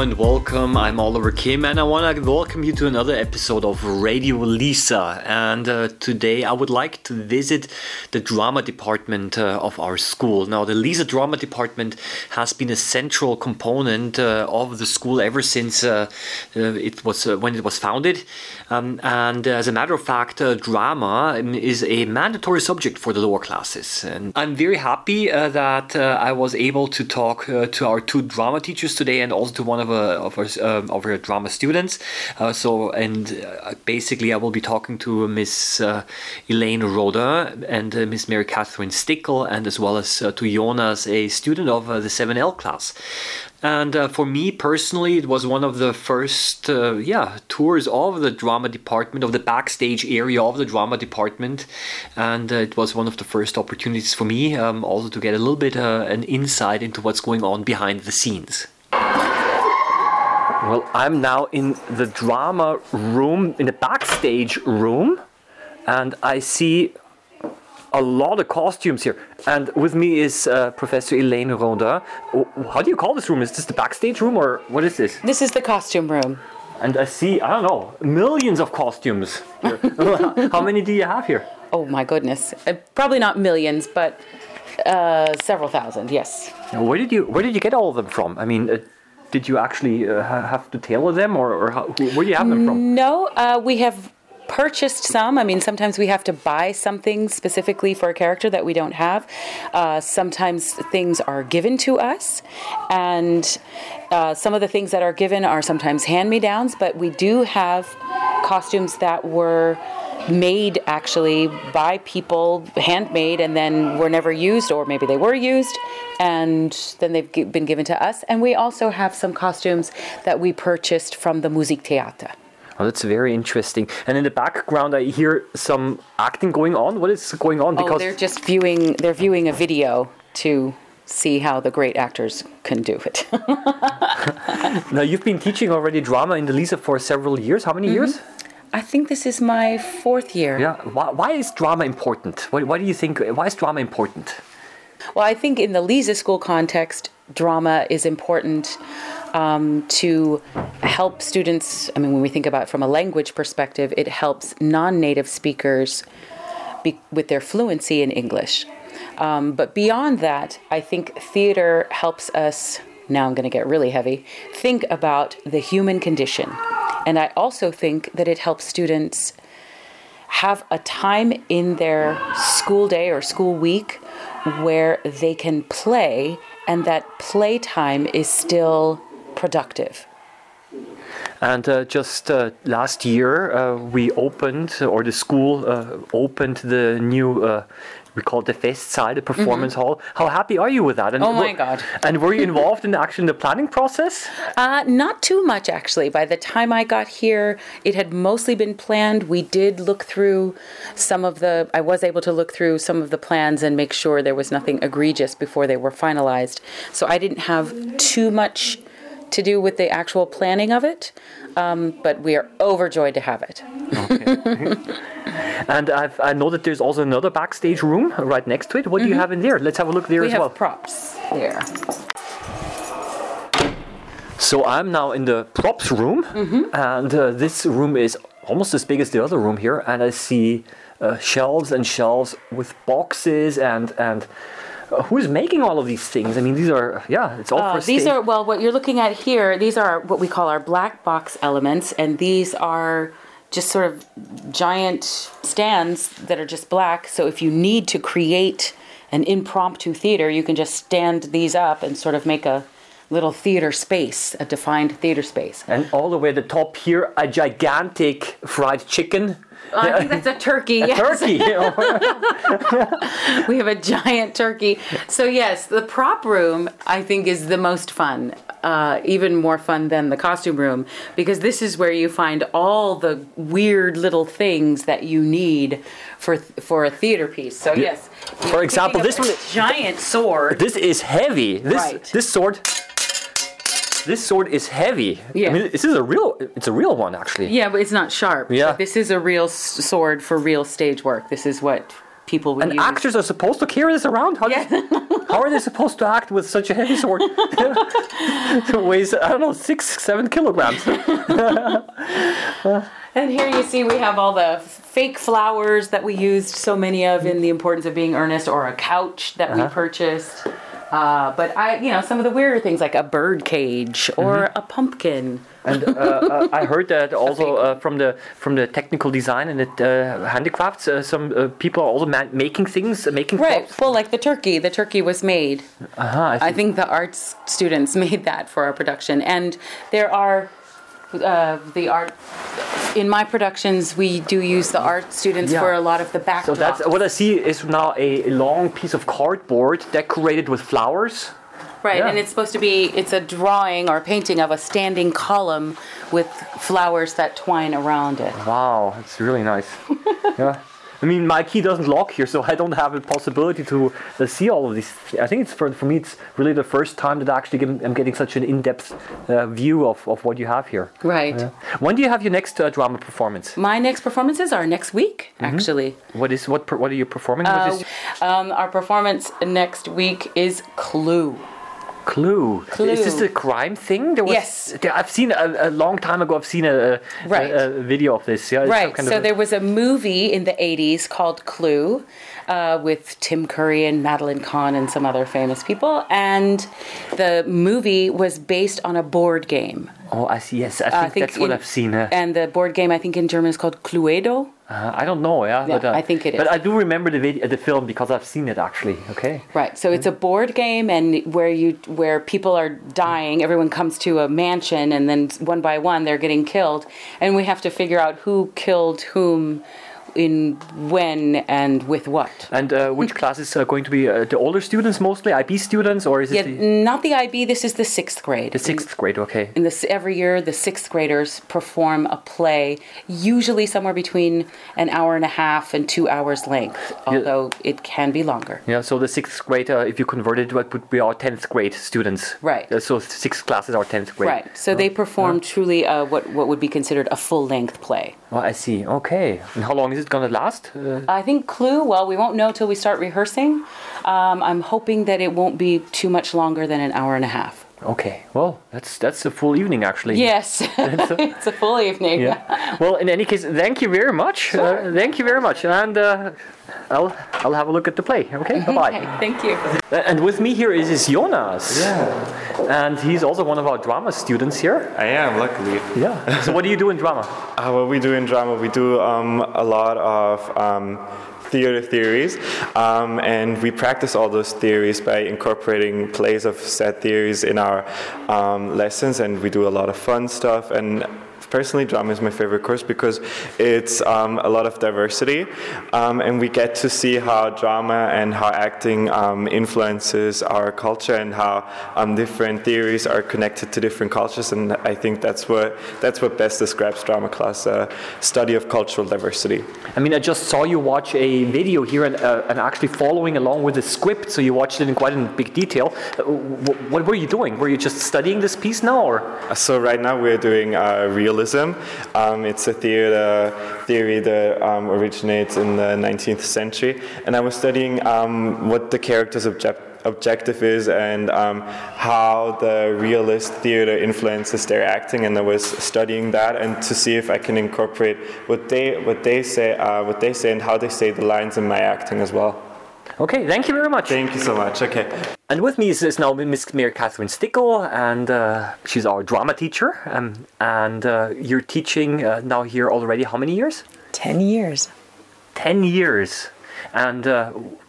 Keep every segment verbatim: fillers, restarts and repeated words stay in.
and welcome. I'm Oliver Kim and I want to welcome you to another episode of Radio Lisa. And uh, today I would like to visit the drama department uh, of our school. Now, the Lisa drama department has been a central component uh, of the school ever since uh, uh, it was uh, when it was founded. Um, and as a matter of fact, uh, drama is a mandatory subject for the lower classes. And I'm very happy uh, that uh, I was able to talk uh, to our two drama teachers today and also to one of, uh, of, our, uh, of our drama students. Uh, so, and uh, basically I will be talking to Miss uh, Elaine Roda and uh, Miss Mary Catherine Stickel, and as well as uh, to Jonas, a student of uh, the seven L class. And uh, for me personally, it was one of the first, uh, yeah, tours of the drama department, of the backstage area of the drama department. And uh, it was one of the first opportunities for me um, also to get a little bit uh, an insight into what's going on behind the scenes. Well, I'm now in the drama room, in the backstage room, and I see a lot of costumes here. And with me is uh, Professor Elaine Roda. How do you call this room? Is this the backstage room or what is this? This is the costume room. And I see, I don't know, millions of costumes here. How many do you have here? Oh my goodness. Uh, probably not millions, but uh, several thousand, yes. Where did you where did you get all of them from? I mean, uh, did you actually uh, have to tailor them, or, or how, where do you have them from? No, uh, we have purchased some. I mean, sometimes we have to buy something specifically for a character that we don't have. Uh, sometimes things are given to us, and uh, some of the things that are given are sometimes hand-me-downs, but we do have costumes that were made actually by people, handmade, and then were never used, or maybe they were used, and then they've g- been given to us. And we also have some costumes that we purchased from the Musiktheater. Oh, that's very interesting. And in the background, I hear some acting going on. What is going on? Because oh, they're just viewing. They're viewing a video to see how the great actors can do it. Now, you've been teaching already drama in the Lisa for several years. How many mm-hmm. years? I think this is my fourth year. Yeah. Why, why is drama important? Why, why do you think? Why is drama important? Well, I think in the Lisa school context, drama is important um, to help students. I mean, when we think about it from a language perspective, it helps non-native speakers be, with their fluency in English. Um, but beyond that, I think theater helps us, now I'm going to get really heavy, think about the human condition. And I also think that it helps students have a time in their school day or school week where they can play, and that playtime is still productive. And uh, just uh, last year, uh, we opened, or the school uh, opened the new, uh, we call it the Festsaal, the performance mm-hmm. hall. How happy are you with that? And oh my were, God. And were you involved in actually the planning process? Uh, not too much, actually. By the time I got here, it had mostly been planned. We did look through some of the, I was able to look through some of the plans and make sure there was nothing egregious before they were finalized. So I didn't have too much to do with the actual planning of it, um, but we are overjoyed to have it. Okay. And I've, I know that there's also another backstage room right next to it. What mm-hmm. do you have in there? Let's have a look there we as well. We have props there. So I'm now in the props room, mm-hmm. and uh, this room is almost as big as the other room here, and I see uh, shelves and shelves with boxes and and Uh, who's making all of these things? I mean, these are, yeah, it's all uh, for These stage. are, well, what you're looking at here, these are what we call our black box elements, and these are just sort of giant stands that are just black. So if you need to create an impromptu theater, you can just stand these up and sort of make a little theater space, a defined theater space. And all the way at the top here, a gigantic fried chicken. Oh, I think that's a turkey. A yes. turkey. We have a giant turkey. So yes, the prop room, I think, is the most fun. Uh, even more fun than the costume room, because this is where you find all the weird little things that you need for for a theater piece. So yes, for example, this one, giant sword. This is heavy. This right. this sword. This sword is heavy. Yeah. I mean, this is a real. It's a real one, actually. Yeah, but it's not sharp. Yeah. But this is a real sword for real stage work. This is what people would And use. actors are supposed to carry this around? How, Yeah. how are they supposed to act with such a heavy sword? It weighs, I don't know, six, seven kilograms. And here you see we have all the fake flowers that we used so many of in The Importance of Being Earnest, or a couch that Uh-huh. we purchased. Uh, but I, you know, some of the weirder things like a bird cage or Mm-hmm. a pumpkin. And uh, uh, I heard that also uh, from the from the technical design and the uh, handicrafts, uh, some uh, people are also ma- making things, uh, making Right. props. Well, like the turkey. The turkey was made. Uh-huh, I I think the arts students made that for our production. And there are uh, the art. In my productions, we do use the art students Yeah. for a lot of the backdrops. So that's what I see is now a long piece of cardboard decorated with flowers. Right, Yeah. and it's supposed to be, it's a drawing or painting of a standing column with flowers that twine around it. Wow, it's really nice. Yeah. I mean, my key doesn't lock here, so I don't have the possibility to uh, see all of these. I think it's for, for me, it's really the first time that I actually get, I'm getting such an in-depth uh, view of, of what you have here. Right. Yeah. When do you have your next uh, drama performance? My next performances are next week, actually. What is what? per- What are you performing? Uh, what is um, our performance next week is Clue. Clue? Clue. Is this a crime thing? There was, Yes. there- I've seen a, a long time ago. I've seen a, a, Right. a, a video of this. Yeah. it's some Right, kind so of a- there was a movie in the eighties called Clue uh, with Tim Curry and Madeline Kahn and some other famous people. And the movie was based on a board game. Oh, I see. Yes, I think, that's what in- I've seen. Uh, And the board game, I think in German, is called Cluedo. uh, I don't know. Yeah, Yeah, but, uh, I think it is. But I do remember the video, the film, because I've seen it actually. Okay. Right. So it's a board game, and where you where people are dying, everyone comes to a mansion, and then one by one they're getting killed, and we have to figure out who killed whom, in when, and with what. And uh, which classes are going to be uh, the older students mostly, I B students, or is it Yeah, the, not the I B. This is the sixth grade. the sixth grade? Okay. In this every year, the sixth graders perform a play, usually somewhere between an hour and a half and two hours length, although it can be longer. Yeah. So the sixth grade, uh, if you convert it, what would be our tenth grade students? Right. Uh, so six classes are tenth grade. Right. So they perform truly uh, what what would be considered a full length play. Oh, I see. Okay. And how long is it going to last? Uh, I think Clue, well, we won't know till we start rehearsing. Um, I'm hoping that it won't be too much longer than an hour and a half. okay. Well, that's that's a full evening actually. Yes, it's a full evening. Yeah. Well, in any case, thank you very much. Uh, thank you very much, and uh, I'll I'll have a look at the play. Okay. Bye bye. Okay, thank you. And with me here is, is Jonas. Yeah. And he's also one of our drama students here. I am, luckily. Yeah. So what do you do in drama? Uh, what we do in drama, we do um, a lot of um, theater theories, um, and we practice all those theories by incorporating plays of set theories in our um, lessons, and we do a lot of fun stuff. And personally, drama is my favorite course because it's um, a lot of diversity, um, and we get to see how drama and how acting um, influences our culture, and how um, different theories are connected to different cultures. And I think that's what that's what best describes drama class: uh, study of cultural diversity. I mean, I just saw you watch a video here and, uh, and actually following along with the script, so you watched it in quite in big detail. Uh, wh- what were you doing? Were you just studying this piece now, or? So right now we're doing uh, realism. Um, it's a theater theory that um, originates in the nineteenth century, and I was studying um, what the character's object objective is, and um, how the realist theater influences their acting, and I was studying that and to see if I can incorporate what they what they say uh, what they say and how they say the lines in my acting as well. Okay, thank you very much. Thank you so much. Okay. And with me is, is now Miss Mary Catherine Stickel, and uh, she's our drama teacher. Um, and uh, you're teaching uh, now here already how many years? Ten years. Ten years. And uh,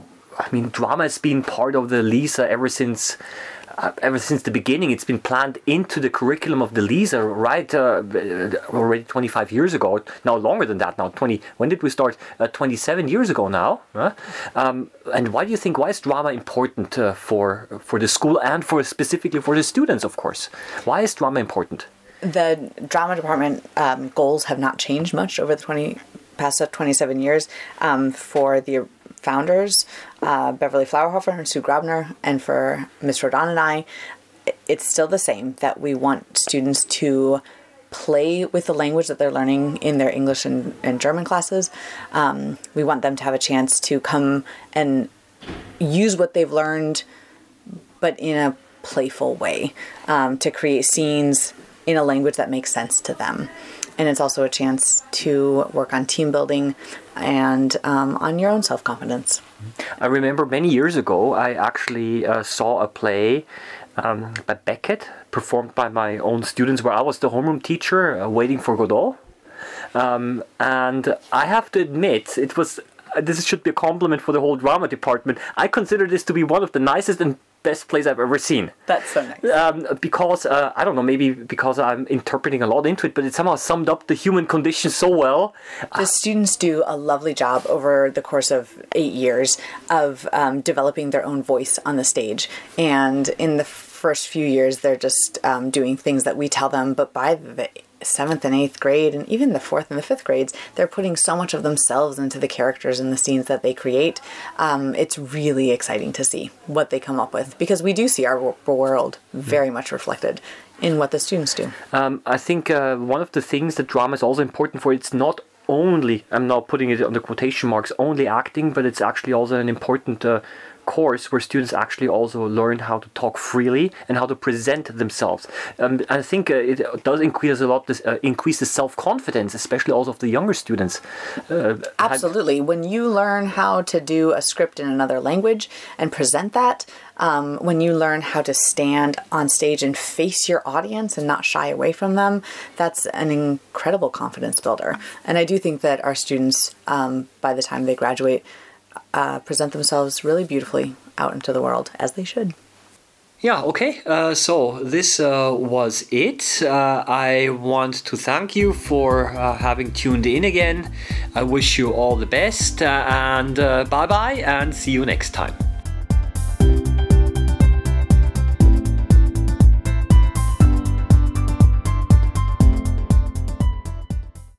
I mean, drama has been part of the LISA ever since uh, ever since the beginning. It's been planned into the curriculum of the LISA, right? Uh, already twenty-five years ago. Now longer than that. Now twenty. When did we start? Uh, twenty-seven years ago now. Huh? Um, and why do you think? Why is drama important uh, for for the school and for specifically for the students? Of course. Why is drama important? The drama department um, goals have not changed much over the twenty past twenty-seven years. Um, for the founders, uh, Beverly Flowerhofer and Sue Grabner, and for Miss Rodon and I, it's still the same, that we want students to play with the language that they're learning in their English and, and German classes. Um, we want them to have a chance to come and use what they've learned, but in a playful way, um, to create scenes in a language that makes sense to them. And it's also a chance to work on team building and um, on your own self-confidence. I remember many years ago, I actually uh, saw a play um, by Beckett, performed by my own students, where I was the homeroom teacher uh, waiting for Godot. Um, and I have to admit, it was this should be a compliment for the whole drama department. I consider this to be one of the nicest and best plays I've ever seen. That's so nice. Um, because, uh, I don't know, maybe because I'm interpreting a lot into it, but it somehow summed up the human condition so well. The students do a lovely job over the course of eight years of um, developing their own voice on the stage. And in the first few years, they're just um, doing things that we tell them, but by the seventh and eighth grade, and even the fourth and the fifth grades, they're putting so much of themselves into the characters and the scenes that they create. Um, it's really exciting to see what they come up with, because we do see our world very much reflected in what the students do. Um, I think uh, one of the things that drama is also important for, it's not only, I'm now putting it on the quotation marks, only acting, but it's actually also an important uh, course where students actually also learn how to talk freely and how to present themselves. Um, I think uh, it does increase a lot, this, uh, increase the self-confidence, especially also of the younger students. Uh, Absolutely. Had... When you learn how to do a script in another language and present that, um, when you learn how to stand on stage and face your audience and not shy away from them, that's an incredible confidence builder. And I do think that our students, um, by the time they graduate, Uh, present themselves really beautifully out into the world, as they should. Yeah, okay. Uh, so this uh, was it. Uh, I want to thank you for uh, having tuned in again. I wish you all the best, uh, and uh, bye-bye, and see you next time.